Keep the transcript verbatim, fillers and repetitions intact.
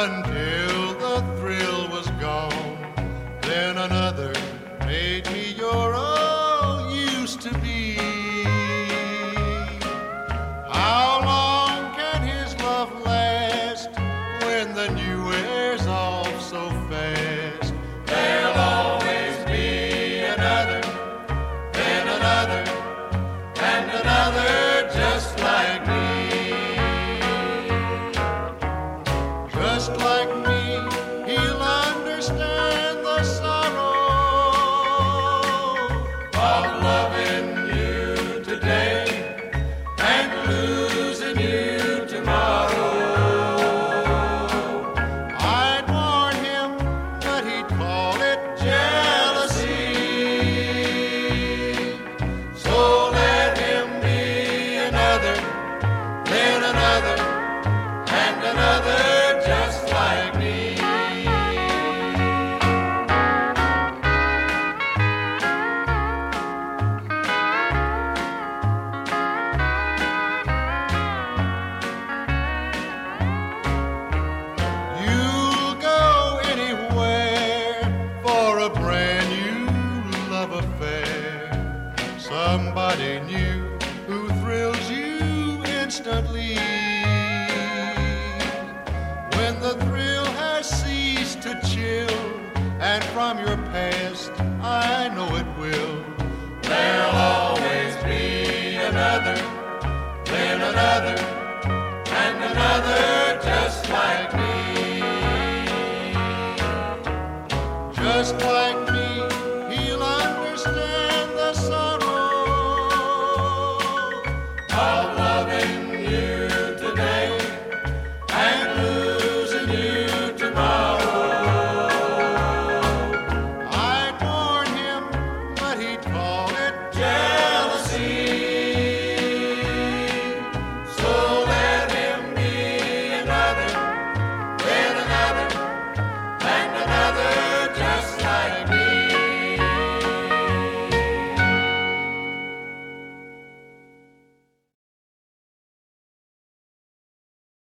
until the thrill was gone. Then another made me your all used to be. How long can his love last when the new wears off so fast? There'll always be another, then another, and another just like me. Just like me, he'll understand the sorrow of loving you today and losing you tomorrow. I'd warn him, but he'd call it jealousy. So let him be another, then another, and another just like me. You'll go anywhere for a brand new love affair. Somebody new who thrills you instantly. When the thrill has ceased to chill, and from your past I know it will, there'll always be another, then another, and another just like me. Just like me, he'll understand the sorrow of